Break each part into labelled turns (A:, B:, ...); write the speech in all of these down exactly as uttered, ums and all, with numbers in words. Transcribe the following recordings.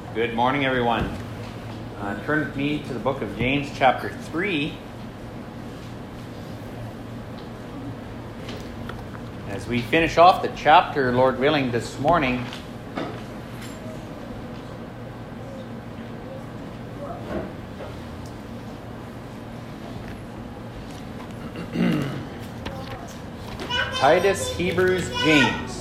A: Good morning, everyone. Uh, turn with me to the book of James, chapter three. As we finish off the chapter, Lord willing, this morning, Titus, Hebrews, James.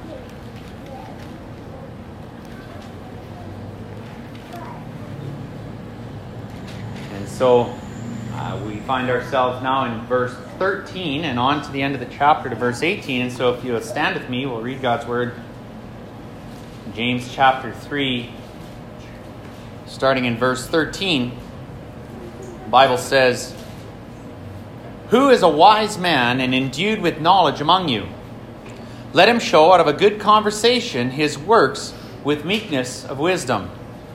A: So uh, we find ourselves now in verse thirteen and on to the end of the chapter to verse eighteen. And so if you'll stand with me, we'll read God's word. James chapter three, starting in verse thirteen. The Bible says, "Who is a wise man and endued with knowledge among you? Let him show out of a good conversation his works with meekness of wisdom.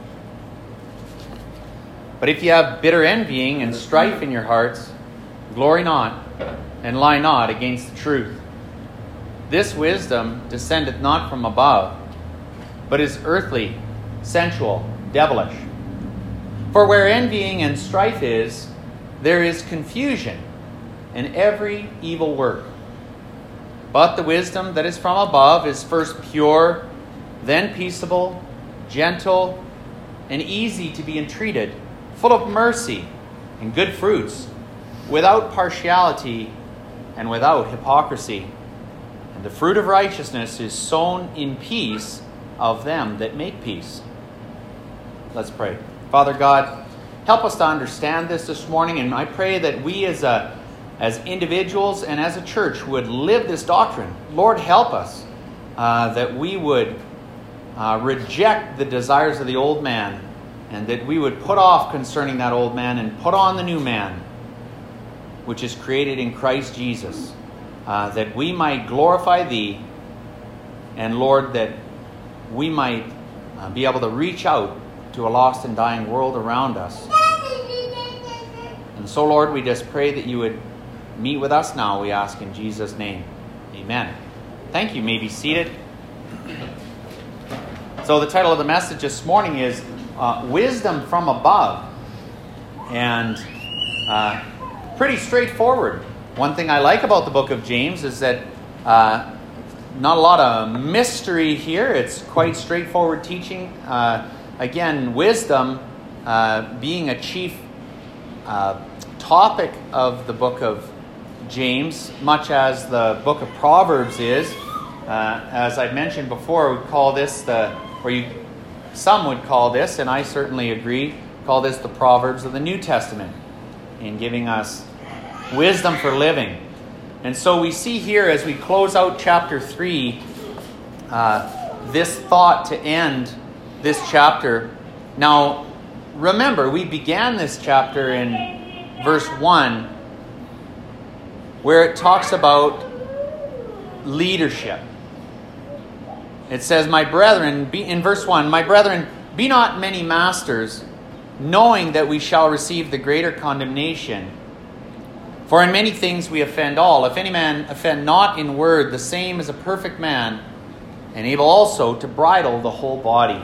A: But if you have bitter envying and strife in your hearts, glory not, and lie not against the truth. This wisdom descendeth not from above, but is earthly, sensual, devilish. For where envying and strife is, there is confusion and every evil work. But the wisdom that is from above is first pure, then peaceable, gentle, and easy to be entreated, full of mercy and good fruits, without partiality and without hypocrisy. And the fruit of righteousness is sown in peace of them that make peace." Let's pray. Father God, help us to understand this this morning, and I pray that we as a, as individuals and as a church would live this doctrine. Lord, help us uh, that we would uh, reject the desires of the old man, and that we would put off concerning that old man and put on the new man, which is created in Christ Jesus, uh, that we might glorify Thee, and Lord, that we might uh, be able to reach out to a lost and dying world around us. And so, Lord, we just pray that You would meet with us now, we ask in Jesus' name. Amen. Thank you. You may be seated. So the title of the message this morning is Uh, wisdom from above, and uh, pretty straightforward. One thing I like about the book of James is that uh, not a lot of mystery here. It's quite straightforward teaching. Uh, again, wisdom uh, being a chief uh, topic of the book of James, much as the book of Proverbs is. Uh, as I mentioned before, we call this the, or you Some would call this, and I certainly agree, call this the Proverbs of the New Testament, in giving us wisdom for living. And so we see here as we close out chapter three, uh, this thought to end this chapter. Now, remember, we began this chapter in verse one, where it talks about leadership. It says, "My brethren," be, in verse one, "My brethren, be not many masters, knowing that we shall receive the greater condemnation. For in many things we offend all. If any man offend not in word, the same is a perfect man, and able also to bridle the whole body."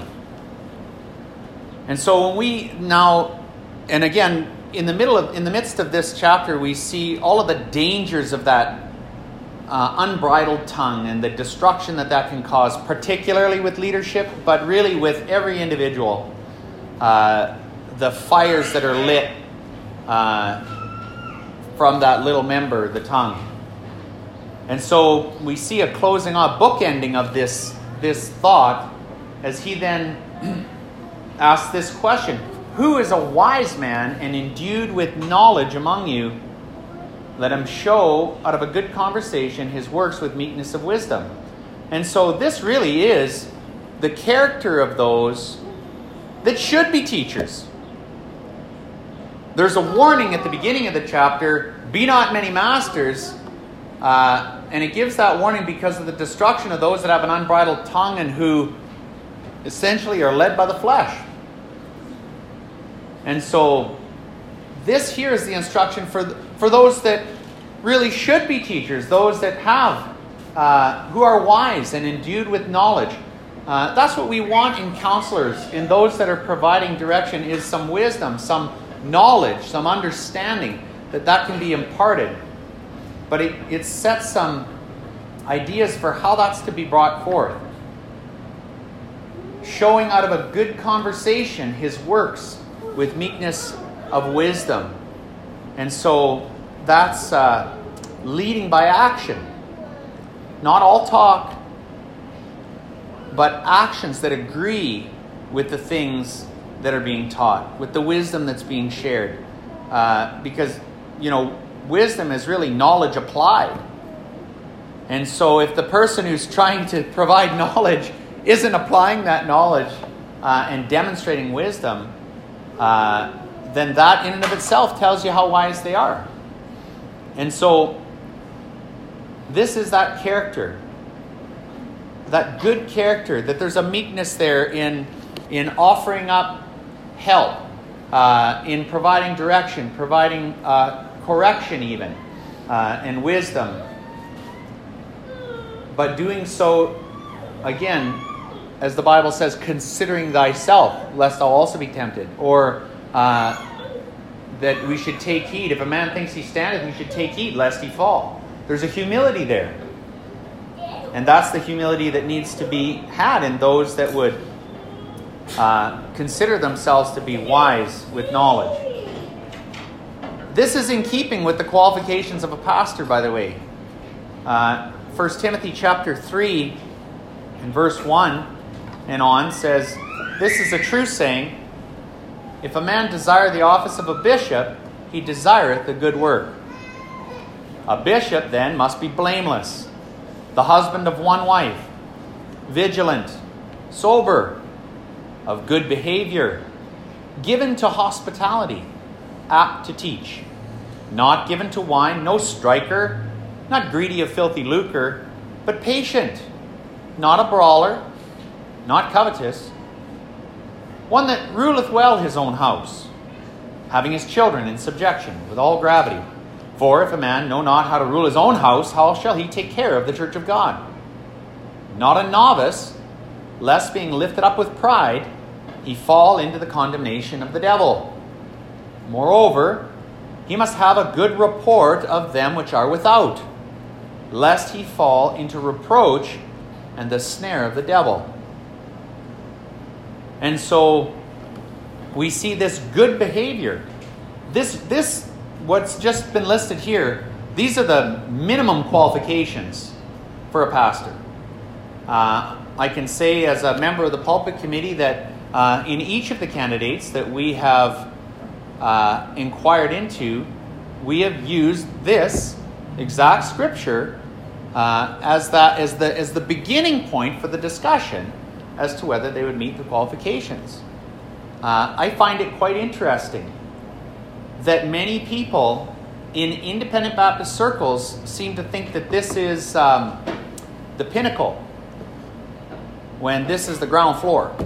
A: And so when we now, and again, in the middle of, in the midst of this chapter, we see all of the dangers of that Uh, unbridled tongue and the destruction that that can cause, particularly with leadership, but really with every individual. Uh, the fires that are lit uh, from that little member, the tongue. And so we see a closing off, bookending of this, this thought, as he then asks this question: "Who is a wise man and endued with knowledge among you? Let him show out of a good conversation his works with meekness of wisdom." And so this really is the character of those that should be teachers. There's a warning at the beginning of the chapter, "Be not many masters," uh, and it gives that warning because of the destruction of those that have an unbridled tongue and who essentially are led by the flesh. And so this here is the instruction for the, for those that really should be teachers, those that have, uh, who are wise and endued with knowledge. Uh, that's what we want in counselors, in those that are providing direction, is some wisdom, some knowledge, some understanding that that can be imparted. But it, it sets some ideas for how that's to be brought forth. Showing out of a good conversation his works with meekness of wisdom. And so that's uh, leading by action. Not all talk, but actions that agree with the things that are being taught, with the wisdom that's being shared. Uh, because, you know, wisdom is really knowledge applied. And so if the person who's trying to provide knowledge isn't applying that knowledge uh, and demonstrating wisdom, uh, then that in and of itself tells you how wise they are. And so this is that character, that good character, that there's a meekness there in, in offering up help, uh, in providing direction, providing uh, correction even, uh, and wisdom. But doing so, again, as the Bible says, considering thyself, lest thou also be tempted. Or uh, that we should take heed. If a man thinks he standeth, he should take heed, lest he fall. There's a humility there. And that's the humility that needs to be had in those that would uh, consider themselves to be wise with knowledge. This is in keeping with the qualifications of a pastor, by the way. Uh, First Timothy chapter three and verse one and on says, "This is a true saying, if a man desire the office of a bishop, he desireth the good work. A bishop then must be blameless, the husband of one wife, vigilant, sober, of good behavior, given to hospitality, apt to teach, not given to wine, no striker, not greedy of filthy lucre, but patient, not a brawler, not covetous, one that ruleth well his own house, having his children in subjection with all gravity. For if a man know not how to rule his own house, how shall he take care of the church of God? Not a novice, lest being lifted up with pride, he fall into the condemnation of the devil. Moreover, he must have a good report of them which are without, lest he fall into reproach and the snare of the devil." And so we see this good behavior. This, this, what's just been listed here, these are the minimum qualifications for a pastor. Uh, I can say as a member of the pulpit committee that uh, in each of the candidates that we have uh, inquired into, we have used this exact scripture uh, as that as the as the beginning point for the discussion as to whether they would meet the qualifications. Uh, I find it quite interesting that many people in independent Baptist circles seem to think that this is um, the pinnacle, when this is the ground floor.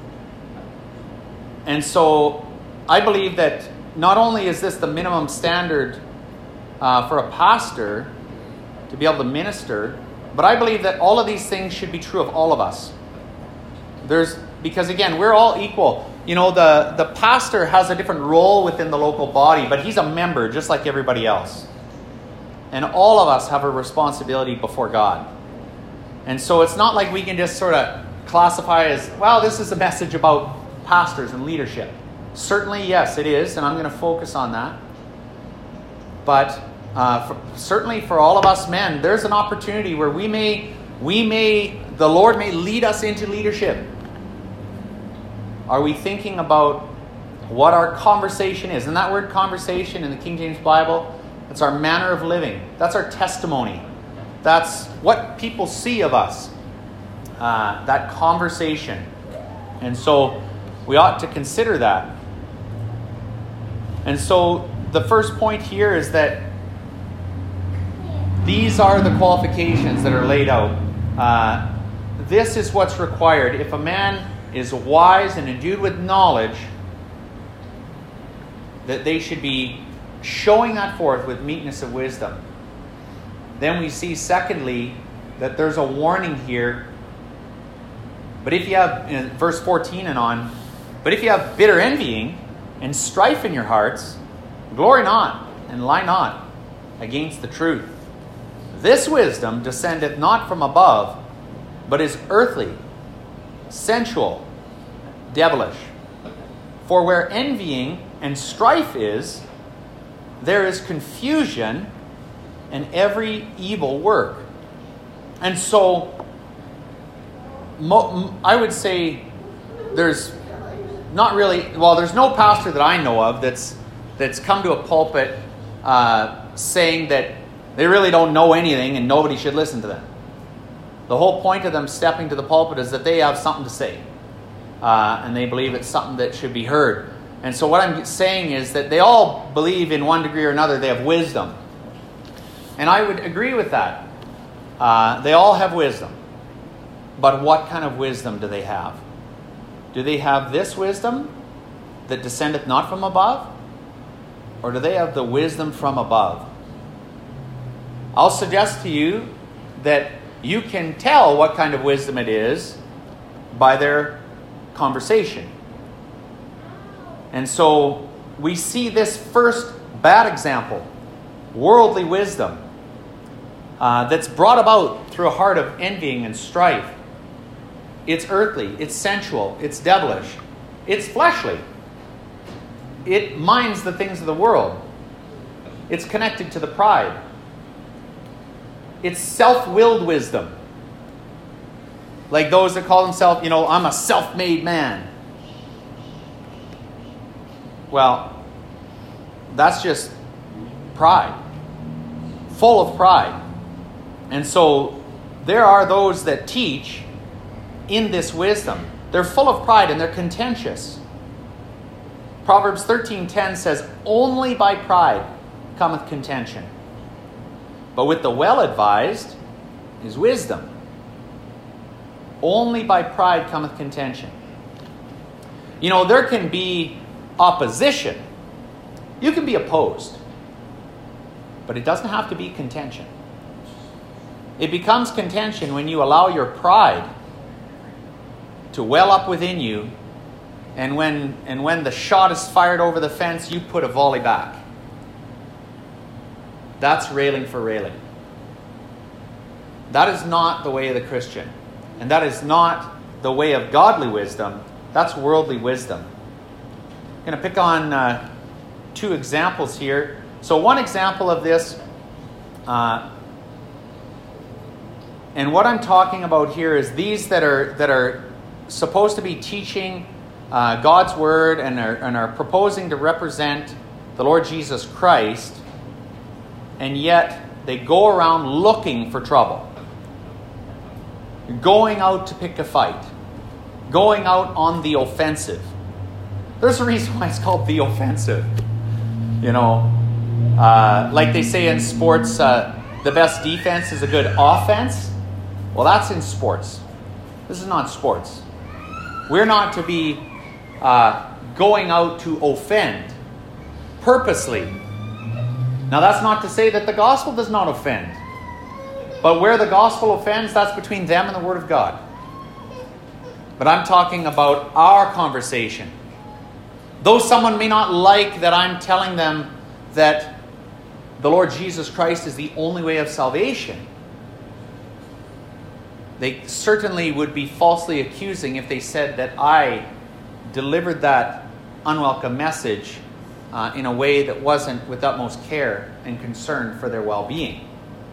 A: And so I believe that not only is this the minimum standard uh, for a pastor to be able to minister, but I believe that all of these things should be true of all of us. There's because again, we're all equal. You know, the, the pastor has a different role within the local body, but he's a member just like everybody else. And all of us have a responsibility before God. And so it's not like we can just sort of classify as, well, this is a message about pastors and leadership. Certainly, yes, it is, and I'm going to focus on that. But uh, for, certainly for all of us men, there's an opportunity where we may, we may, the Lord may lead us into leadership. Are we thinking about what our conversation is? And that word conversation in the King James Bible, that's our manner of living. That's our testimony. That's what people see of us. Uh, that conversation. And so we ought to consider that. And so the first point here is that these are the qualifications that are laid out. Uh, this is what's required. If a man is wise and endued with knowledge, that they should be showing that forth with meekness of wisdom. Then we see, secondly, that there's a warning here But if you have, in verse fourteen and on, but if you have bitter envying and strife in your hearts, glory not and lie not against the truth. This wisdom descendeth not from above, but is earthly, sensual, devilish. For where envying and strife is, there is confusion and every evil work. And so, mo- I would say there's not really, well, there's no pastor that I know of that's that's come to a pulpit uh, saying that they really don't know anything and nobody should listen to them. The whole point of them stepping to the pulpit is that they have something to say. Uh, and they believe it's something that should be heard. And so what I'm saying is that they all believe in one degree or another they have wisdom. And I would agree with that. Uh, they all have wisdom. But what kind of wisdom do they have? Do they have this wisdom that descendeth not from above? Or do they have the wisdom from above? I'll suggest to you that you can tell what kind of wisdom it is by their conversation. And so we see this first bad example, worldly wisdom, uh, that's brought about through a heart of envying and strife. It's earthly, it's sensual, it's devilish, it's fleshly. It minds the things of the world. It's connected to the pride. It's self-willed wisdom. Like those that call themselves, you know, I'm a self-made man. Well, that's just pride. Full of pride. And so there are those that teach in this wisdom. They're full of pride and they're contentious. Proverbs thirteen ten says, only by pride cometh contention, but with the well-advised is wisdom. Only by pride cometh contention. You know, there can be opposition. You can be opposed. But it doesn't have to be contention. It becomes contention when you allow your pride to well up within you, and when and when the shot is fired over the fence, you put a volley back. That's railing for railing. That is not the way of the Christian. And that is not the way of godly wisdom. That's worldly wisdom. I'm going to pick on uh, two examples here. So one example of this, uh, and what I'm talking about here is these that are that are supposed to be teaching uh, God's word and are, and are proposing to represent the Lord Jesus Christ, and yet they go around looking for trouble. Going out to pick a fight. Going out on the offensive. There's a reason why it's called the offensive. You know, uh, like they say in sports, uh, the best defense is a good offense. Well, that's in sports. This is not sports. We're not to be uh, going out to offend purposely. Now, that's not to say that the gospel does not offend. But where the gospel offends, that's between them and the Word of God. But I'm talking about our conversation. Though someone may not like that I'm telling them that the Lord Jesus Christ is the only way of salvation, they certainly would be falsely accusing if they said that I delivered that unwelcome message uh, in a way that wasn't with utmost care and concern for their well-being.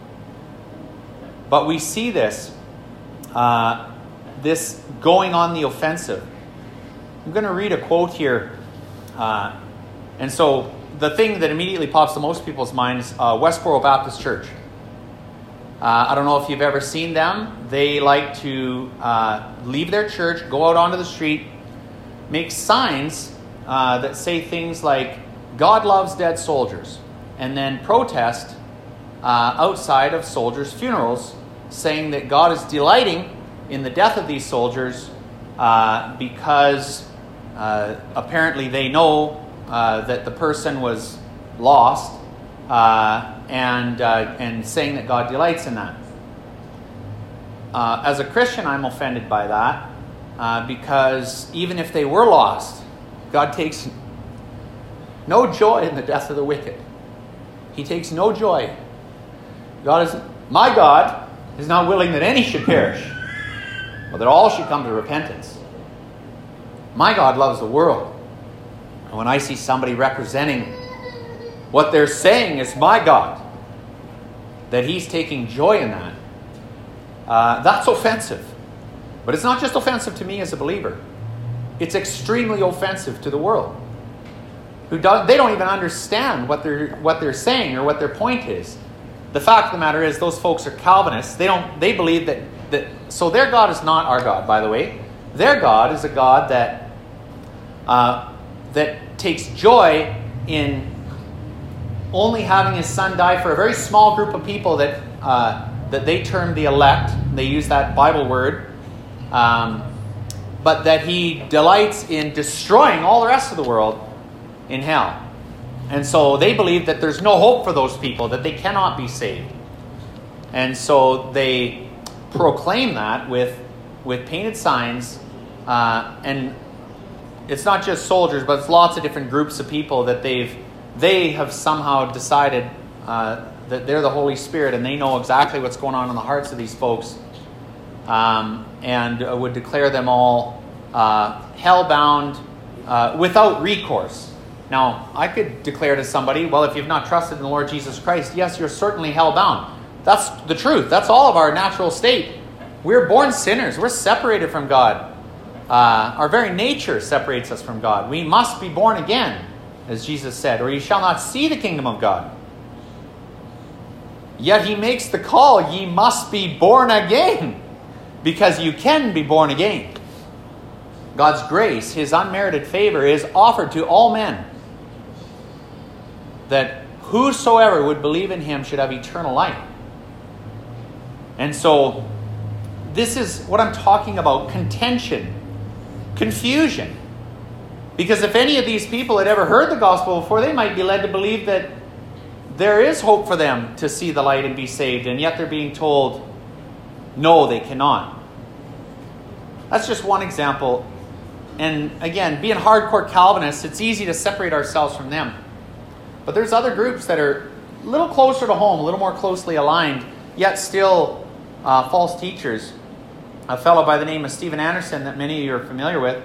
A: But we see this, uh, this going on the offensive. I'm going to read a quote here. Uh, and so the thing that immediately pops to most people's minds, uh, Westboro Baptist Church. Uh, I don't know if you've ever seen them. They like to uh, leave their church, go out onto the street, make signs uh, that say things like, God loves dead soldiers, and then protest uh, outside of soldiers' funerals, saying that God is delighting in the death of these soldiers uh, because uh, apparently they know uh, that the person was lost, uh, and uh, and saying that God delights in that. Uh, as a Christian, I'm offended by that uh, because even if they were lost, God takes no joy in the death of the wicked. He takes no joy. God is, my God is not willing that any should perish, but that all should come to repentance. My God loves the world. And when I see somebody representing what they're saying is my God, that he's taking joy in that, uh, that's offensive. But it's not just offensive to me as a believer. It's extremely offensive to the world. Who don't, they don't even understand what they're what they're saying or what their point is. The fact of the matter is, those folks are Calvinists. They don't. They believe that that. So their God is not our God, by the way. Their God is a God that uh, that takes joy in only having his Son die for a very small group of people that uh, that they term the elect. They use that Bible word, um, but that he delights in destroying all the rest of the world in hell. And so they believe that there's no hope for those people, that they cannot be saved. And so they proclaim that with with painted signs. Uh, and it's not just soldiers, but it's lots of different groups of people that they've they have somehow decided uh, that they're the Holy Spirit and they know exactly what's going on in the hearts of these folks, um, and uh, would declare them all uh, hell-bound uh, without recourse. Now, I could declare to somebody, well, if you've not trusted in the Lord Jesus Christ, yes, you're certainly hell-bound. That's the truth. That's all of our natural state. We're born sinners. We're separated from God. Uh, our very nature separates us from God. We must be born again, as Jesus said, or you shall not see the kingdom of God. Yet he makes the call, ye must be born again, because you can be born again. God's grace, his unmerited favor, is offered to all men, that whosoever would believe in him should have eternal life. And so, this is what I'm talking about, contention, confusion. Because if any of these people had ever heard the gospel before, they might be led to believe that there is hope for them to see the light and be saved, and yet they're being told, no, they cannot. That's just one example. And again, being hardcore Calvinists, it's easy to separate ourselves from them. But there's other groups that are a little closer to home, a little more closely aligned, yet still uh, false teachers. A fellow by the name of Steven Anderson that many of you are familiar with.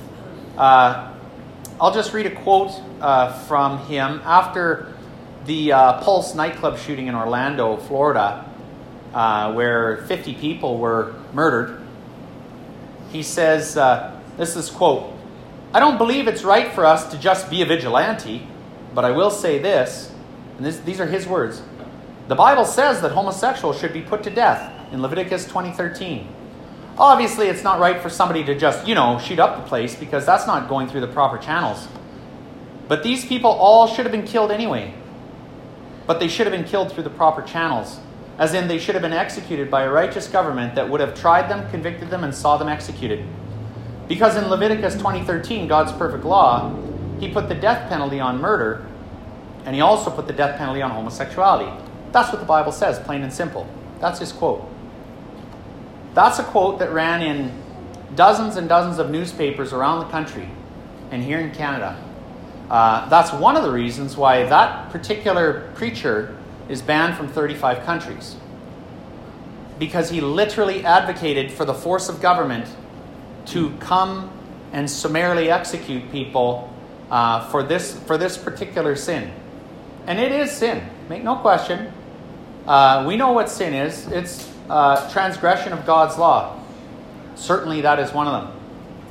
A: Uh, I'll just read a quote uh, from him after the uh, Pulse nightclub shooting in Orlando, Florida, uh, where fifty people were murdered. He says, uh, this is quote, "I don't believe it's right for us to just be a vigilante, but I will say this," and this, these are his words, "The Bible says that homosexuals should be put to death in Leviticus twenty thirteen. Obviously, it's not right for somebody to just, you know, shoot up the place because that's not going through the proper channels. But these people all should have been killed anyway. But they should have been killed through the proper channels, as in they should have been executed by a righteous government that would have tried them, convicted them, and saw them executed. Because in Leviticus twenty thirteen, God's perfect law, he put the death penalty on murder, and he also put the death penalty on homosexuality. That's what the Bible says, plain and simple." That's his quote. That's a quote that ran in dozens and dozens of newspapers around the country and here in Canada. Uh, that's one of the reasons why that particular preacher is banned from thirty-five countries. Because he literally advocated for the force of government to come and summarily execute people uh, for this for this particular sin. And it is sin, make no question. Uh, we know what sin is. It's uh, transgression of God's law. Certainly that is one of them.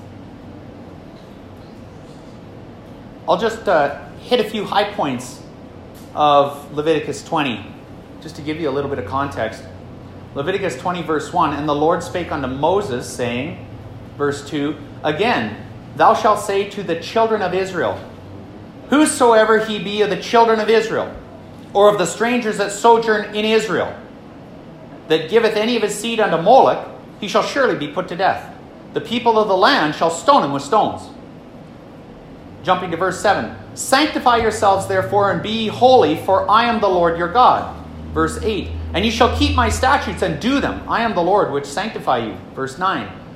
A: I'll just uh, hit a few high points of Leviticus twenty, just to give you a little bit of context. Leviticus twenty, verse one, "And the Lord spake unto Moses, saying," verse two, "Again, thou shalt say to the children of Israel, whosoever he be of the children of Israel, or of the strangers that sojourn in Israel, that giveth any of his seed unto Moloch, he shall surely be put to death. The people of the land shall stone him with stones." Jumping to verse seven, "Sanctify yourselves therefore and be holy, for I am the Lord your God." Verse eight, "And ye shall keep my statutes and do them. I am the Lord which sanctify you." Verse nine,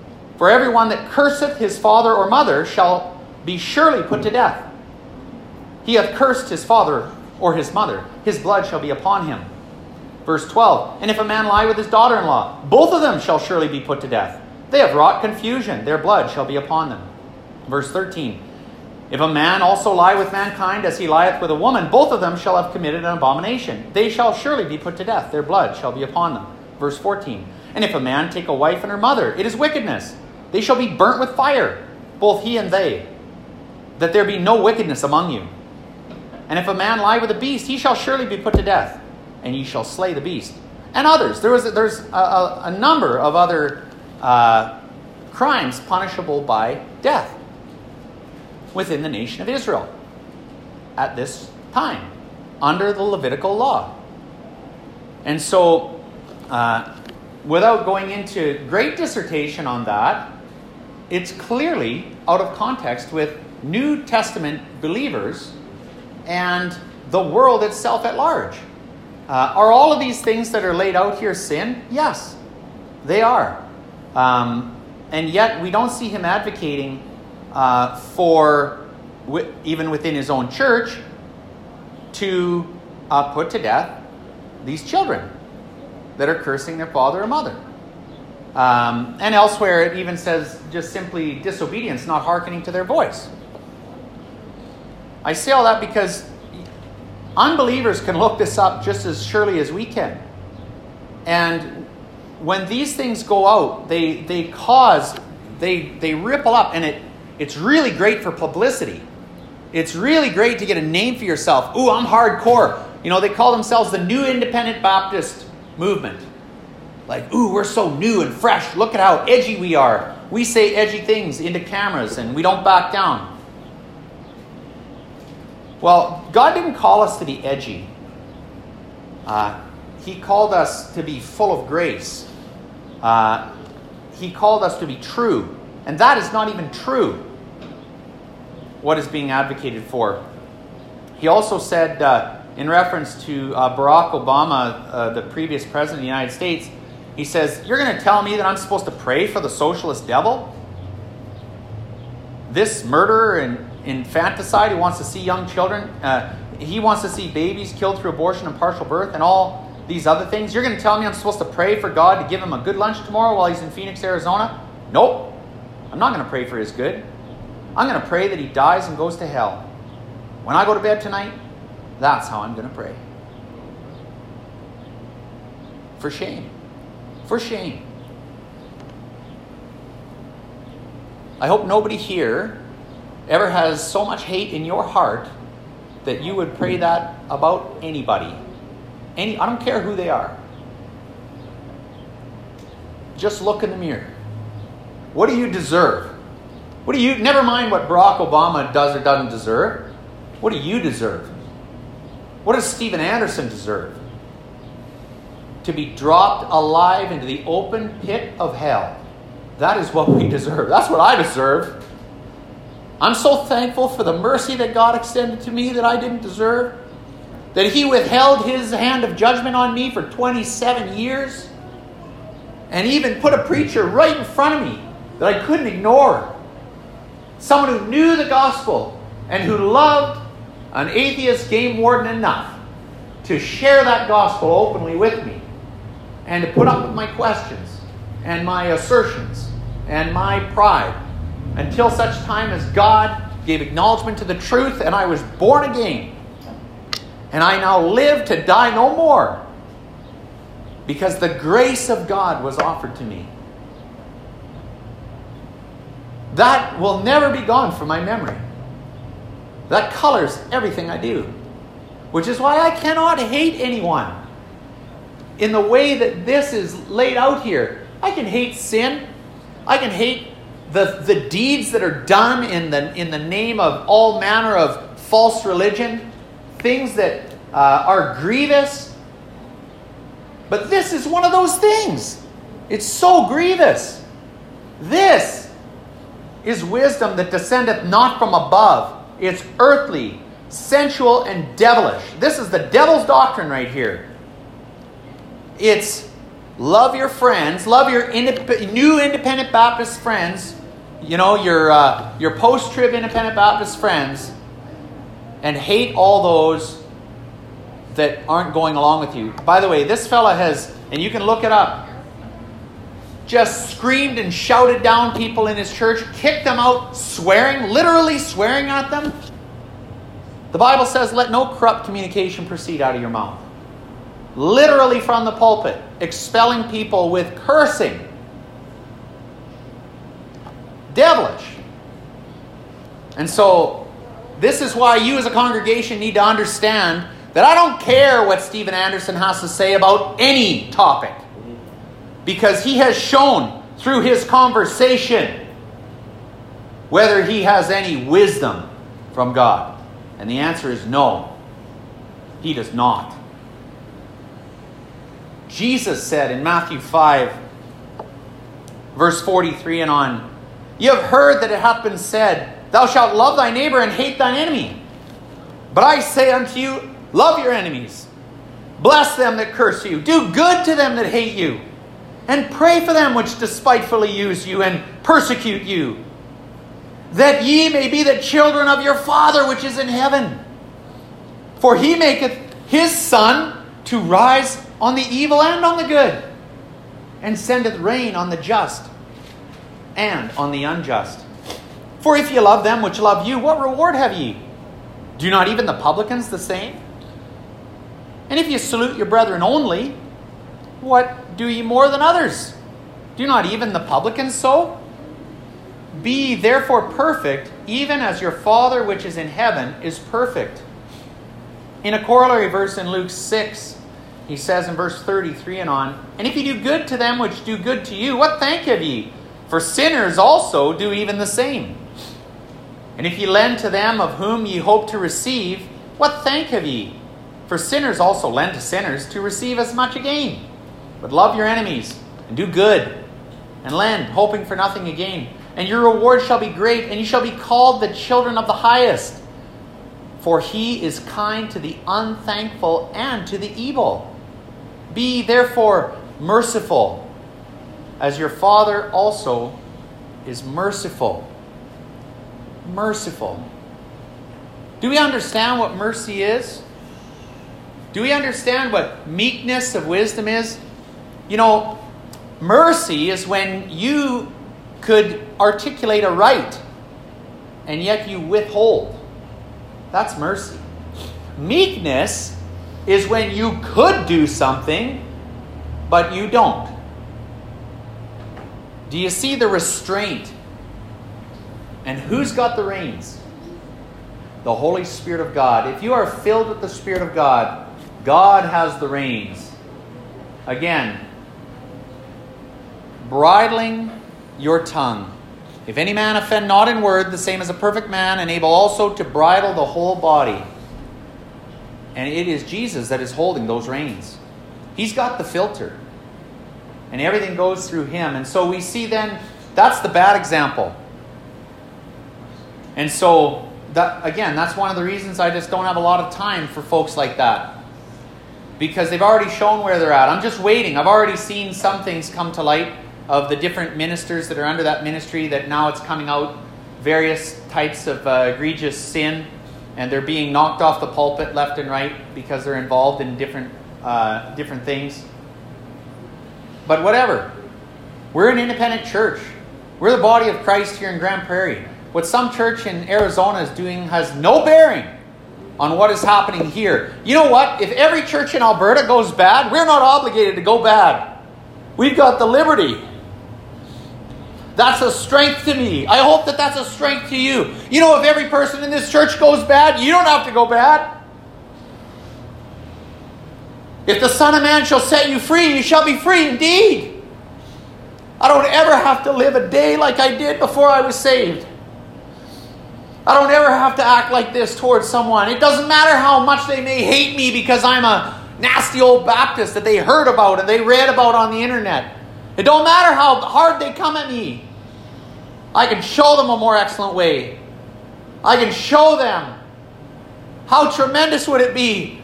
A: For everyone that curseth his father or mother shall be surely put to death. He hath cursed his father or his mother, his blood shall be upon him. Verse twelve, and if a man lie with his daughter-in-law, both of them shall surely be put to death. They have wrought confusion, their blood shall be upon them. Verse thirteen, if a man also lie with mankind as he lieth with a woman, both of them shall have committed an abomination. They shall surely be put to death, their blood shall be upon them. Verse fourteen, and if a man take a wife and her mother, it is wickedness. They shall be burnt with fire, both he and they, that there be no wickedness among you. And if a man lie with a beast, he shall surely be put to death, and ye shall slay the beast. And others. There was, there's a, a, a number of other uh, crimes punishable by death within the nation of Israel at this time, under the Levitical law. And so, uh, without going into great dissertation on that, it's clearly out of context with New Testament believers and the world itself at large. Uh, are all of these things that are laid out here sin? Yes, they are. Um, and yet we don't see him advocating uh, for, w- even within his own church, to uh, put to death these children that are cursing their father or mother. Um, and elsewhere it even says just simply disobedience, not hearkening to their voice. I say all that because unbelievers can look this up just as surely as we can. And when these things go out, they they cause, they they ripple up, and it it's really great for publicity. It's really great to get a name for yourself. Ooh, I'm hardcore. You know, they call themselves the New Independent Baptist Movement. Like, ooh, we're so new and fresh. Look at how edgy we are. We say edgy things into cameras and we don't back down. Well, God didn't call us to be edgy. Uh, he called us to be full of grace. Uh, he called us to be true. And that is not even true, what is being advocated for. He also said, uh, in reference to uh, Barack Obama, uh, the previous president of the United States, he says, you're going to tell me that I'm supposed to pray for the socialist devil? This murderer and infanticide who wants to see young children, uh, he wants to see babies killed through abortion and partial birth and all these other things. You're going to tell me I'm supposed to pray for God to give him a good lunch tomorrow while he's in Phoenix, Arizona? Nope. I'm not going to pray for his good. I'm going to pray that he dies and goes to hell. When I go to bed tonight, that's how I'm going to pray. For shame. For shame. I hope nobody here ever has so much hate in your heart that you would pray that about anybody. Any, I don't care who they are. Just look in the mirror. What do you deserve? What do you, never mind what Barack Obama does or doesn't deserve. What do you deserve? What does Steven Anderson deserve? To be dropped alive into the open pit of hell. That is what we deserve. That's what I deserve. I'm so thankful for the mercy that God extended to me that I didn't deserve. That he withheld his hand of judgment on me for twenty-seven years. And even put a preacher right in front of me that I couldn't ignore. Someone who knew the gospel and who loved an atheist game warden enough to share that gospel openly with me. And to put up with my questions and my assertions and my pride until such time as God gave acknowledgement to the truth and I was born again. And I now live to die no more because the grace of God was offered to me. That will never be gone from my memory. That colors everything I do. Which is why I cannot hate anyone in the way that this is laid out here. I can hate sin. I can hate the, the deeds that are done in the, in the name of all manner of false religion. Things that uh, are grievous. But this is one of those things. It's so grievous. This is wisdom that descendeth not from above. It's earthly, sensual, and devilish. This is the devil's doctrine right here. It's love your friends, love your indep- new Independent Baptist friends, you know, your, uh, your post-trib Independent Baptist friends, and hate all those that aren't going along with you. By the way, this fella has, and you can look it up, just screamed and shouted down people in his church, kicked them out, swearing, literally swearing at them. The Bible says, let no corrupt communication proceed out of your mouth. Literally from the pulpit, expelling people with cursing. Devilish. And so, this is why you as a congregation need to understand that I don't care what Steven Anderson has to say about any topic. Because he has shown through his conversation whether he has any wisdom from God. And the answer is no. He does not. Jesus said in Matthew five, verse forty-three and on, you have heard that it hath been said, thou shalt love thy neighbor and hate thine enemy. But I say unto you, love your enemies. Bless them that curse you. Do good to them that hate you. And pray for them which despitefully use you and persecute you, that ye may be the children of your Father which is in heaven. For he maketh his sun to rise on the evil and on the good, and sendeth rain on the just and on the unjust. For if ye love them which love you, what reward have ye? Do not even the publicans the same? And if ye salute your brethren only, what do ye more than others? Do not even the publicans so? Be ye therefore perfect, even as your Father which is in heaven is perfect. In a corollary verse in Luke six, he says in verse thirty-three and on, and if ye do good to them which do good to you, what thank have ye? For sinners also do even the same. And if ye lend to them of whom ye hope to receive, what thank have ye? For sinners also lend to sinners to receive as much again. But love your enemies, and do good, and lend, hoping for nothing again. And your reward shall be great, and you shall be called the children of the highest. For he is kind to the unthankful and to the evil. Be therefore merciful, as your Father also is merciful. Merciful. Do we understand what mercy is? Do we understand what meekness of wisdom is? You know, mercy is when you could articulate a right and yet you withhold. That's mercy. Meekness is when you could do something but you don't. Do you see the restraint? And who's got the reins? The Holy Spirit of God. If you are filled with the Spirit of God, God has the reins. Again, bridling your tongue. If any man offend not in word, the same as a perfect man, and able also to bridle the whole body. And it is Jesus that is holding those reins. He's got the filter. And everything goes through him. And so we see then, that's the bad example. And so, that again, that's one of the reasons I just don't have a lot of time for folks like that. Because they've already shown where they're at. I'm just waiting. I've already seen some things come to light of the different ministers that are under that ministry, that now it's coming out various types of uh, egregious sin, and they're being knocked off the pulpit left and right because they're involved in different uh, different things. But whatever. We're an independent church. We're the body of Christ here in Grand Prairie. What some church in Arizona is doing has no bearing on what is happening here. You know what? If every church in Alberta goes bad, we're not obligated to go bad. We've got the liberty. That's a strength to me. I hope that that's a strength to you. You know, if every person in this church goes bad, you don't have to go bad. If the Son of Man shall set you free, you shall be free indeed. I don't ever have to live a day like I did before I was saved. I don't ever have to act like this towards someone. It doesn't matter how much they may hate me because I'm a nasty old Baptist that they heard about and they read about on the internet. It don't matter how hard they come at me. I can show them a more excellent way. I can show them how tremendous would it be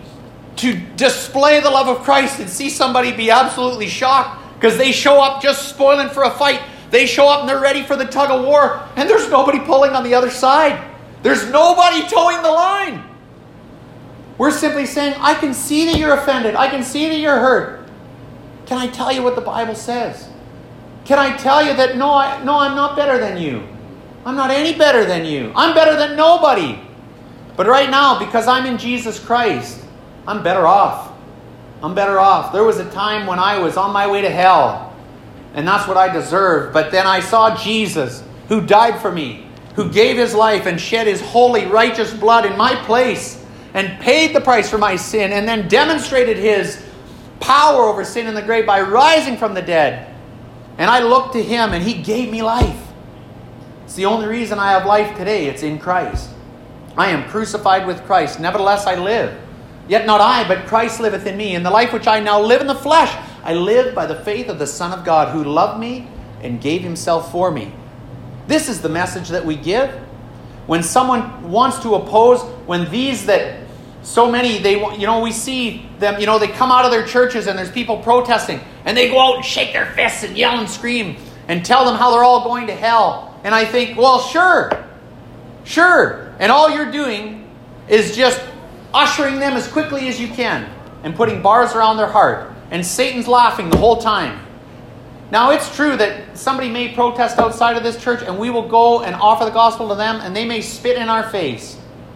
A: to display the love of Christ and see somebody be absolutely shocked because they show up just spoiling for a fight. They show up and they're ready for the tug of war, and there's nobody pulling on the other side. There's nobody towing the line. We're simply saying, I can see that you're offended. I can see that you're hurt. Can I tell you what the Bible says? Can I tell you that, no, I, no, I'm not better than you. I'm not any better than you. I'm better than nobody. But right now, because I'm in Jesus Christ, I'm better off. I'm better off. There was a time when I was on my way to hell, and that's what I deserved. But then I saw Jesus, who died for me, who gave his life and shed his holy, righteous blood in my place and paid the price for my sin, and then demonstrated his power over sin in the grave by rising from the dead. And I looked to him, and he gave me life. It's the only reason I have life today. It's in Christ. I am crucified with Christ. Nevertheless I live. Yet not I, but Christ liveth in me. In the life which I now live in the flesh, I live by the faith of the Son of God, who loved me and gave himself for me. This is the message that we give. When someone wants to oppose, when these that so many, they you know, we see them, you know, they come out of their churches and there's people protesting, and they go out and shake their fists and yell and scream and tell them how they're all going to hell. And I think, well, sure, sure. And all you're doing is just ushering them as quickly as you can and putting bars around their heart. And Satan's laughing the whole time. Now, it's true that somebody may protest outside of this church, and we will go and offer the gospel to them, and they may spit in our face.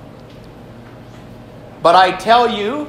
A: But I tell you,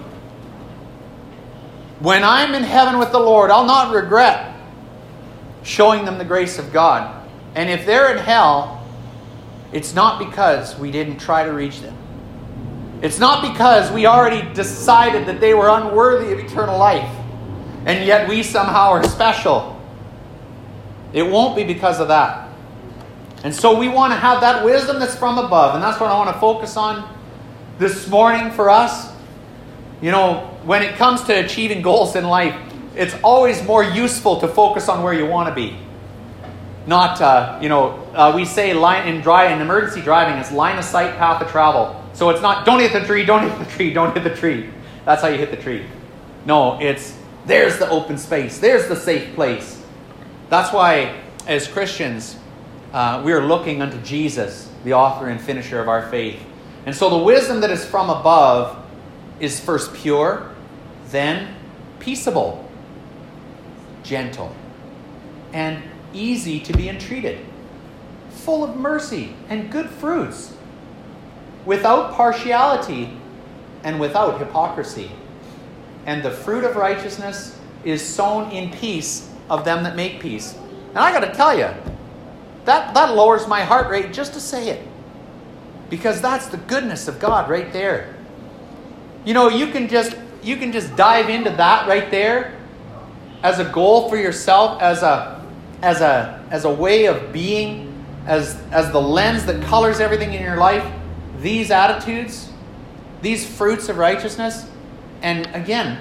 A: when I'm in heaven with the Lord, I'll not regret showing them the grace of God. And if they're in hell, it's not because we didn't try to reach them. It's not because we already decided that they were unworthy of eternal life, and yet we somehow are special. It won't be because of that. And so we want to have that wisdom that's from above, and that's what I want to focus on this morning for us. You know, when it comes to achieving goals in life, it's always more useful to focus on where you want to be. Not, uh, you know, uh, we say line in dry in emergency driving, it's line of sight, path of travel. So it's not, don't hit the tree, don't hit the tree, don't hit the tree. That's how you hit the tree. No, it's, there's the open space. There's the safe place. That's why, as Christians, uh, we are looking unto Jesus, the author and finisher of our faith. And so the wisdom that is from above is first pure, then peaceable, gentle, and easy to be entreated, full of mercy and good fruits, without partiality and without hypocrisy. And the fruit of righteousness is sown in peace of them that make peace. And I got to tell you, that, that lowers my heart rate just to say it. Because that's the goodness of God right there. You know, you can just you can just dive into that right there as a goal for yourself, as a as a as a way of being, as as the lens that colors everything in your life. These attitudes, these fruits of righteousness. And again,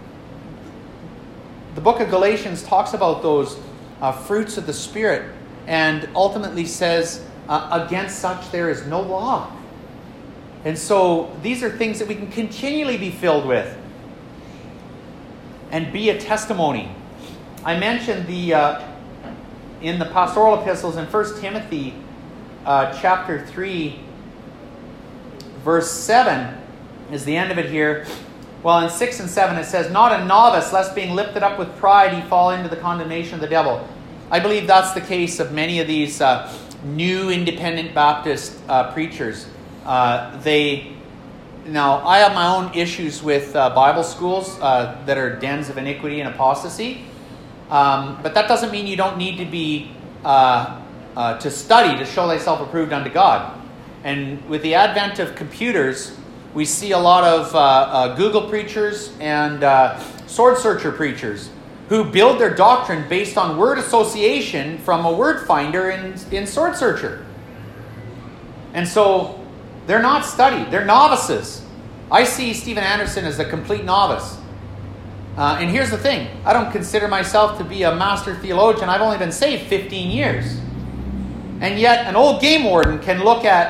A: the book of Galatians talks about those uh, fruits of the Spirit, and ultimately says, uh, against such there is no law. And so these are things that we can continually be filled with and be a testimony. I mentioned the uh, in the pastoral epistles in First Timothy uh, chapter three, verse seven is the end of it here. Well, in six and seven it says, not a novice, lest being lifted up with pride he fall into the condemnation of the devil. I believe that's the case of many of these uh, new independent Baptist uh, preachers. Uh, they now I have my own issues with uh, Bible schools uh, that are dens of iniquity and apostasy, um, but that doesn't mean you don't need to be uh, uh, to study to show thyself approved unto God. And with the advent of computers, we see a lot of uh, uh, Google preachers and uh, sword searcher preachers who build their doctrine based on word association from a word finder in, in Sword Searcher. And so they're not studied. They're novices. I see Steven Anderson as a complete novice. Uh, and here's the thing. I don't consider myself to be a master theologian. I've only been saved fifteen years. And yet an old game warden can look at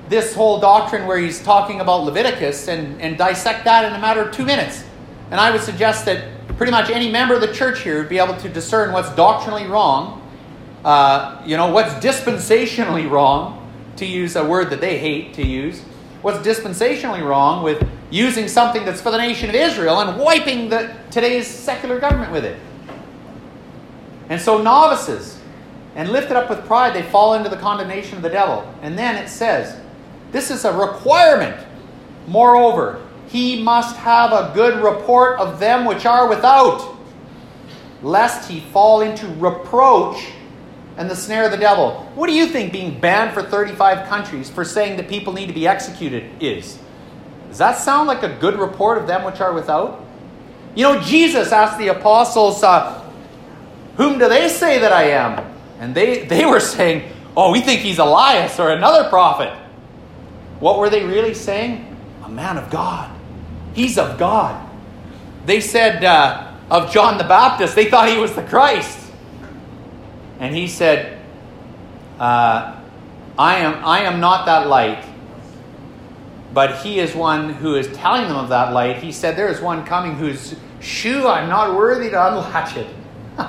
A: this whole doctrine where he's talking about Leviticus and, and dissect that in a matter of two minutes. And I would suggest that pretty much any member of the church here would be able to discern what's doctrinally wrong, uh, you know, what's dispensationally wrong, to use a word that they hate to use, what's dispensationally wrong with using something that's for the nation of Israel and wiping the today's secular government with it. And so novices, and lifted up with pride, they fall into the condemnation of the devil. And then it says, this is a requirement. Moreover, he must have a good report of them which are without, lest he fall into reproach and the snare of the devil. What do you think being banned for thirty-five countries for saying that people need to be executed is? Does that sound like a good report of them which are without? You know, Jesus asked the apostles, uh, whom do they say that I am? And they, they were saying, oh, we think he's Elias or another prophet. What were they really saying? A man of God. He's of God. They said uh, of John the Baptist, they thought he was the Christ. And he said, uh, I am, I am not that light, but he is one who is telling them of that light. He said, there is one coming whose shoe I'm not worthy to unlatch it.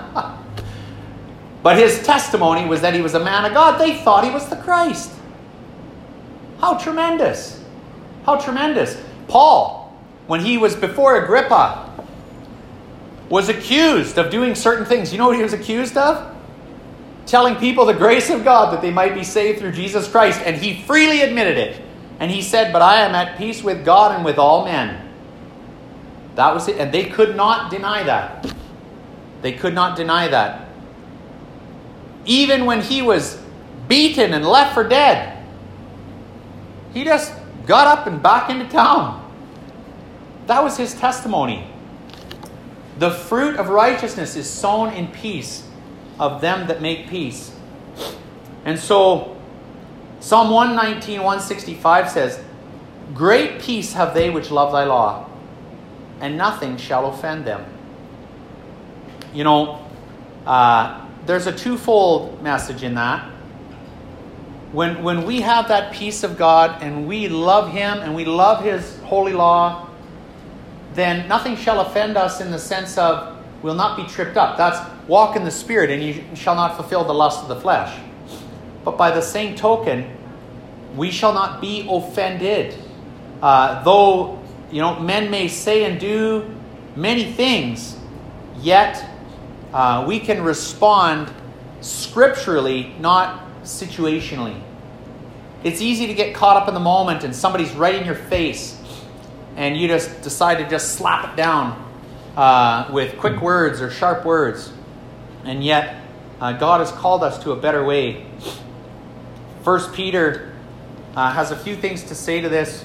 A: But his testimony was that he was a man of God. They thought he was the Christ. How tremendous. How tremendous. Paul, when he was before Agrippa, was accused of doing certain things. You know what he was accused of? Telling people the grace of God that they might be saved through Jesus Christ. And he freely admitted it. And he said, but I am at peace with God and with all men. That was it. And they could not deny that. They could not deny that. Even when he was beaten and left for dead, he just got up and back into town. That was his testimony. The fruit of righteousness is sown in peace of them that make peace. And so, Psalm one nineteen, one sixty-five says, great peace have they which love thy law, and nothing shall offend them. You know, uh, there's a twofold message in that. When, when we have that peace of God and we love him and we love his holy law, then nothing shall offend us in the sense of we'll not be tripped up. That's walk in the Spirit and you shall not fulfill the lust of the flesh. But by the same token, we shall not be offended. Uh, though, you know, men may say and do many things, yet uh, we can respond scripturally, not situationally. It's easy to get caught up in the moment and somebody's right in your face and you just decide to just slap it down uh, with quick words or sharp words. And yet, uh, God has called us to a better way. First Peter uh, has a few things to say to this.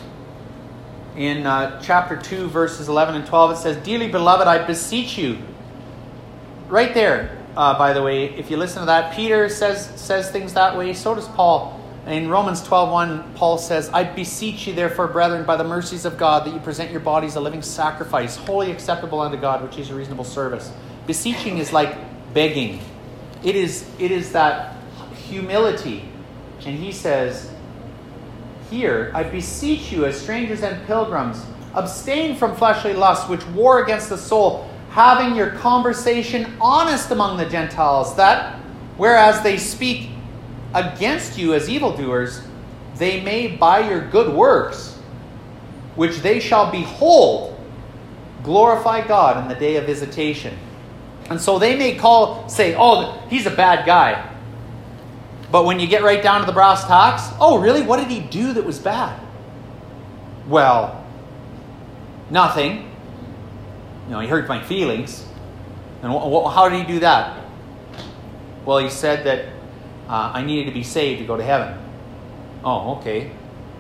A: In uh, chapter two, verses eleven and twelve, it says, dearly beloved, I beseech you. Right there, uh, by the way, if you listen to that, Peter says says things that way. So does Paul. In Romans twelve one, Paul says, I beseech you therefore, brethren, by the mercies of God, that you present your bodies a living sacrifice, wholly acceptable unto God, which is a reasonable service. Beseeching is like begging. It is, it is that humility. And he says, here, I beseech you as strangers and pilgrims, abstain from fleshly lusts which war against the soul, having your conversation honest among the Gentiles, that whereas they speak against you as evildoers, they may by your good works, which they shall behold, glorify God in the day of visitation. And so they may call, say, oh, he's a bad guy. But when you get right down to the brass tacks, oh, really? What did he do that was bad? Well, nothing. You know, he hurt my feelings. And wh- wh- how did he do that? Well, he said that uh, I needed to be saved to go to heaven. Oh, okay.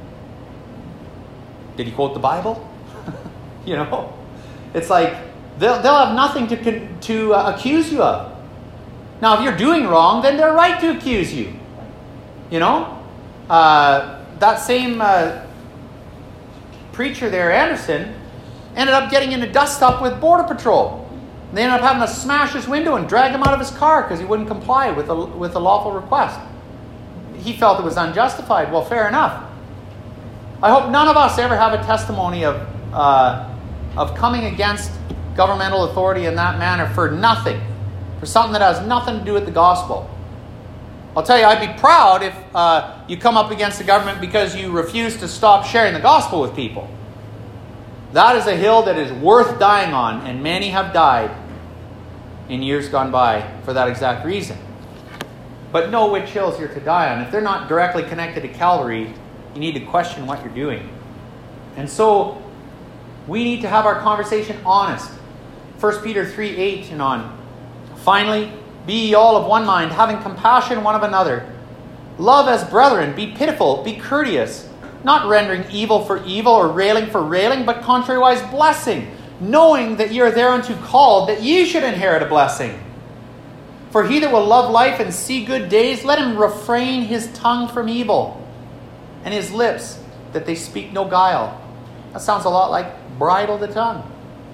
A: Did he quote the Bible? You know? It's like, they'll, they'll have nothing to, con- to uh, accuse you of. Now, if you're doing wrong, then they're right to accuse you. You know? Uh, that same uh, preacher there, Anderson, ended up getting into dust-up with Border Patrol. And they ended up having to smash his window and drag him out of his car because he wouldn't comply with a, with a lawful request. he felt it was unjustified. Well, fair enough. I hope none of us ever have a testimony of uh, of coming against governmental authority in that manner for nothing, for something that has nothing to do with the gospel. I'll tell you, I'd be proud if uh, you come up against the government because you refuse to stop sharing the gospel with people. That is a hill that is worth dying on, and many have died in years gone by for that exact reason. But know which hills you're to die on. If they're not directly connected to Calvary, you need to question what you're doing. And so, we need to have our conversation honest. First Peter three eight and on. Finally, be ye all of one mind, having compassion one of another. Love as brethren, be pitiful, be courteous, not rendering evil for evil or railing for railing, but contrariwise blessing, knowing that ye are thereunto called, that ye should inherit a blessing. For he that will love life and see good days, let him refrain his tongue from evil, and his lips, that they speak no guile. That sounds a lot like bridle the tongue.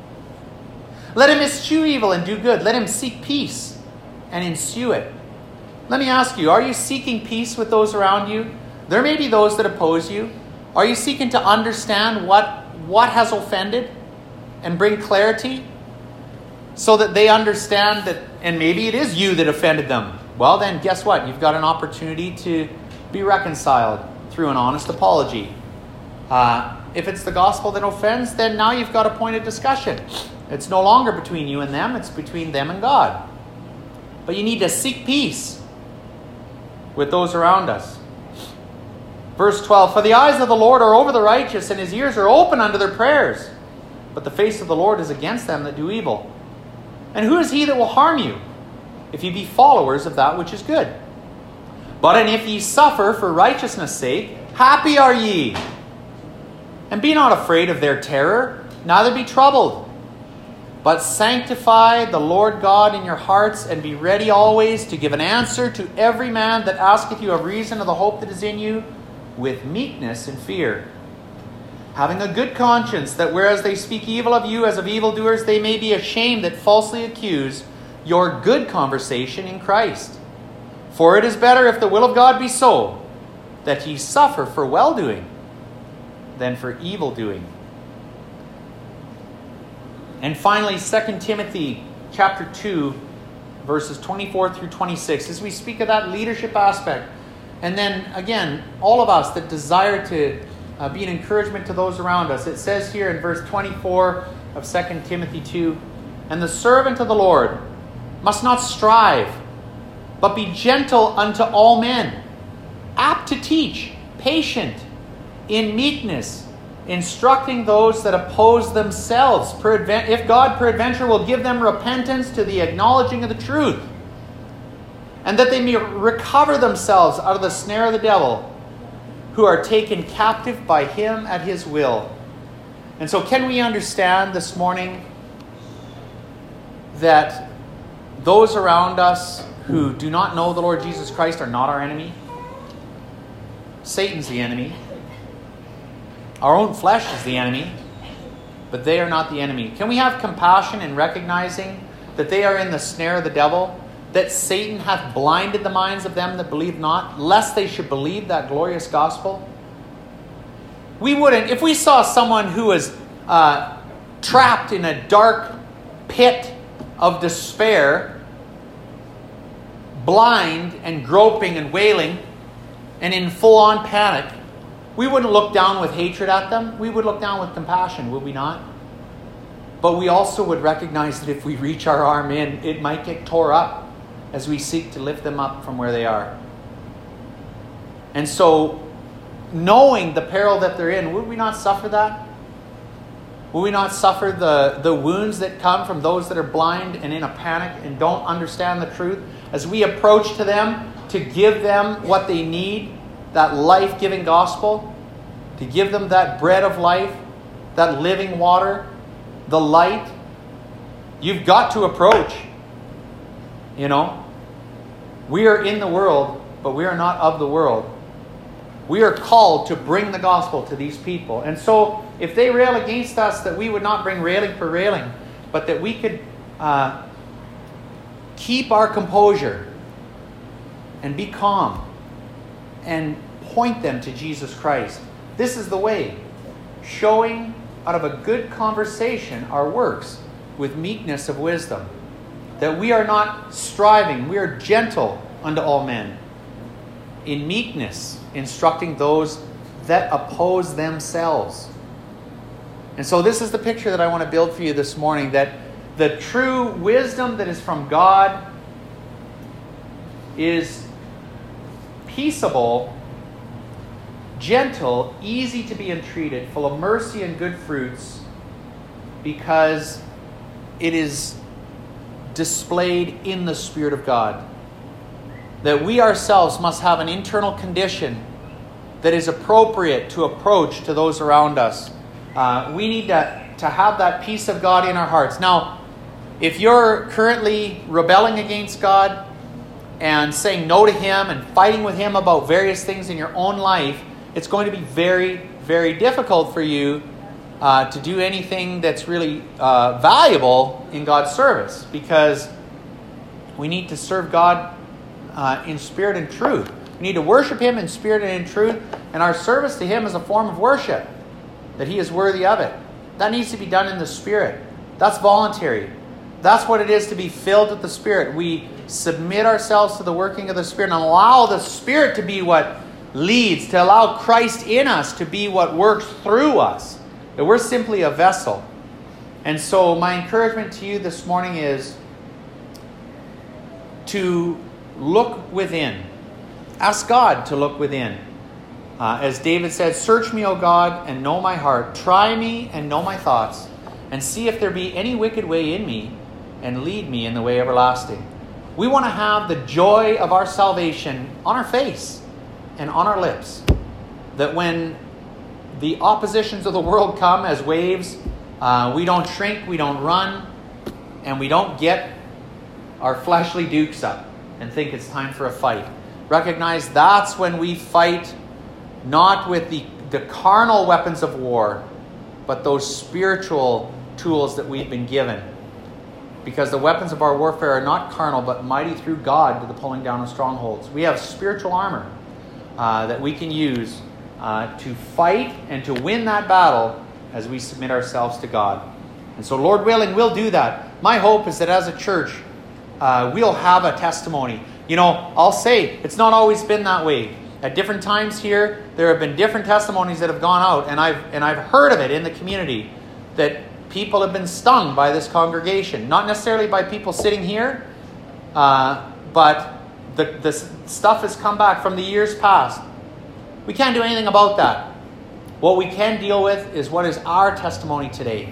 A: Let him eschew evil and do good. Let him seek peace and ensue it. Let me ask you, are you seeking peace with those around you? There may be those that oppose you. Are you seeking to understand what, what has offended and bring clarity so that they understand that, and maybe it is you that offended them? Well, then guess what? You've got an opportunity to be reconciled through an honest apology. Uh, if it's the gospel that offends, then now you've got a point of discussion. It's no longer between you and them, it's between them and God. But you need to seek peace with those around us. Verse twelve, for the eyes of the Lord are over the righteous, and his ears are open unto their prayers. But the face of the Lord is against them that do evil. And who is he that will harm you, if ye be followers of that which is good? But and if ye suffer for righteousness' sake, happy are ye. And be not afraid of their terror, neither be troubled. But sanctify the Lord God in your hearts, and be ready always to give an answer to every man that asketh you a reason of the hope that is in you, with meekness and fear. Having a good conscience, that whereas they speak evil of you as of evildoers, they may be ashamed that falsely accuse your good conversation in Christ. For it is better, if the will of God be so, that ye suffer for well-doing than for evil-doing. And finally, Second Timothy chapter two, verses twenty-four through twenty-six, as we speak of that leadership aspect. And then, again, all of us that desire to uh, be an encouragement to those around us. It says here in verse twenty-four of Second Timothy two, and the servant of the Lord must not strive, but be gentle unto all men, apt to teach, patient, in meekness, instructing those that oppose themselves, if God peradventure will give them repentance to the acknowledging of the truth, and that they may recover themselves out of the snare of the devil, who are taken captive by him at his will. And so can we understand this morning that those around us who do not know the Lord Jesus Christ are not our enemy? Satan's the enemy. Our own flesh is the enemy, but they are not the enemy. Can we have compassion in recognizing that they are in the snare of the devil, that Satan hath blinded the minds of them that believe not, lest they should believe that glorious gospel? We wouldn't, if we saw someone who was uh, trapped in a dark pit of despair, blind and groping and wailing, and in full-on panic, we wouldn't look down with hatred at them. We would look down with compassion, would we not? But we also would recognize that if we reach our arm in, it might get tore up as we seek to lift them up from where they are. And so, knowing the peril that they're in, would we not suffer that? Will we not suffer the, the wounds that come from those that are blind and in a panic and don't understand the truth? As we approach to them to give them what they need, that life-giving gospel, to give them that bread of life, that living water, the light, you've got to approach. You know, we are in the world, but we are not of the world. We are called to bring the gospel to these people. And so, if they rail against us, that we would not bring railing for railing, but that we could uh, keep our composure and be calm and point them to Jesus Christ. This is the way. Showing out of a good conversation our works with meekness of wisdom. That we are not striving, we are gentle unto all men. In meekness, instructing those that oppose themselves. And so this is the picture that I want to build for you this morning, that the true wisdom that is from God is peaceable, gentle, easy to be entreated, full of mercy and good fruits, because it is displayed in the Spirit of God. That we ourselves must have an internal condition that is appropriate to approach to those around us. Uh, we need to, to have that peace of God in our hearts. Now, if you're currently rebelling against God and saying no to Him and fighting with Him about various things in your own life, it's going to be very, very difficult for you uh, to do anything that's really uh, valuable in God's service, because we need to serve God uh, in spirit and truth. We need to worship Him in spirit and in truth, and our service to Him is a form of worship, that He is worthy of it. That needs to be done in the Spirit. That's voluntary. That's what it is to be filled with the Spirit. We submit ourselves to the working of the Spirit and allow the Spirit to be what leads, to allow Christ in us to be what works through us. That we're simply a vessel. And so my encouragement to you this morning is to look within. Ask God to look within. Uh, as David said, "Search me, O God, and know my heart. Try me and know my thoughts, and see if there be any wicked way in me, and lead me in the way everlasting." We want to have the joy of our salvation on our face and on our lips. That when the oppositions of the world come as waves, uh, we don't shrink, we don't run, and we don't get our fleshly dukes up and think it's time for a fight. Recognize that's when we fight not with the, the carnal weapons of war, but those spiritual tools that we've been given. Because the weapons of our warfare are not carnal, but mighty through God to the pulling down of strongholds. We have spiritual armor uh, that we can use uh, to fight and to win that battle as we submit ourselves to God. And so, Lord willing, we'll do that. My hope is that as a church, uh, we'll have a testimony. You know, I'll say, it's not always been that way. At different times here, there have been different testimonies that have gone out, and I've and I've heard of it in the community, that people have been stung by this congregation. Not necessarily by people sitting here, uh, but the, the stuff has come back from the years past. We can't do anything about that. What we can deal with is what is our testimony today.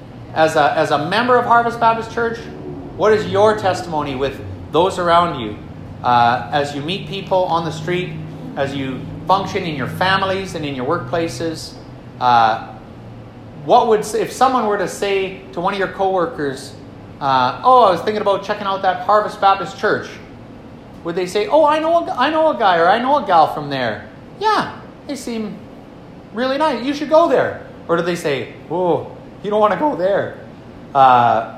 A: As a, as a member of Harvest Baptist Church, what is your testimony with those around you? Uh, as you meet people on the street, as you function in your families and in your workplaces, uh, what would, if someone were to say to one of your coworkers, uh, "Oh, I was thinking about checking out that Harvest Baptist Church," would they say, "Oh, I know, a, I know a guy or I know a gal from there. Yeah, they seem really nice. You should go there." Or do they say, "Oh, you don't want to go there"? Uh,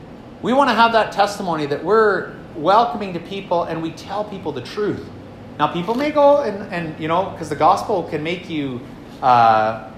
A: we want to have that testimony that we're welcoming to people and we tell people the truth. Now, people may go and, and you know, because the gospel can make you uh,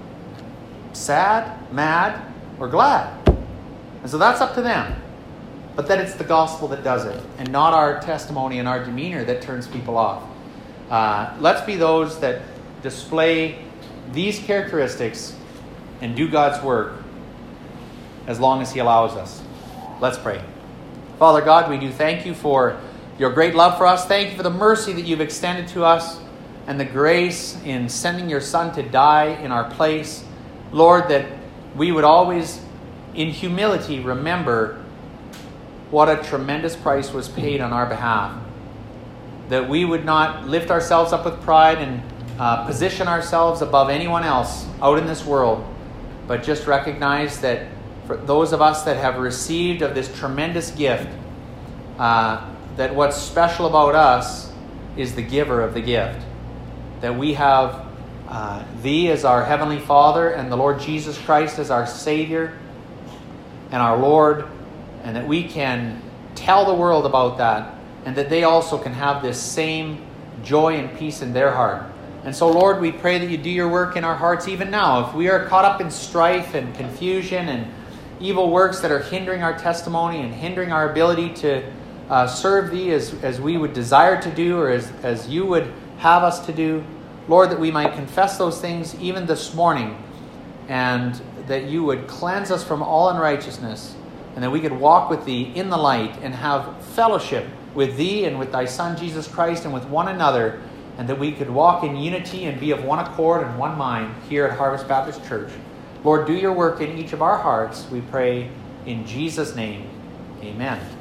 A: sad, mad, or glad. And so that's up to them. But that it's the gospel that does it, and not our testimony and our demeanor that turns people off. Uh, let's be those that display these characteristics and do God's work as long as He allows us. Let's pray. Father God, we do thank You for Your great love for us. Thank You for the mercy that You've extended to us and the grace in sending Your Son to die in our place. Lord, that we would always, in humility, remember what a tremendous price was paid on our behalf. That we would not lift ourselves up with pride and uh, position ourselves above anyone else out in this world, but just recognize that for those of us that have received of this tremendous gift, uh, that what's special about us is the giver of the gift. That we have uh, Thee as our Heavenly Father and the Lord Jesus Christ as our Savior and our Lord, and that we can tell the world about that, and that they also can have this same joy and peace in their heart. And so, Lord, we pray that you do your work in our hearts even now. If we are caught up in strife and confusion and evil works that are hindering our testimony and hindering our ability to uh, serve thee as, as we would desire to do, or as, as you would have us to do, Lord, that we might confess those things even this morning, and that you would cleanse us from all unrighteousness, and that we could walk with thee in the light and have fellowship with thee and with thy Son Jesus Christ and with one another, and that we could walk in unity and be of one accord and one mind here at Harvest Baptist Church. Lord, do your work in each of our hearts, we pray in Jesus' name. Amen.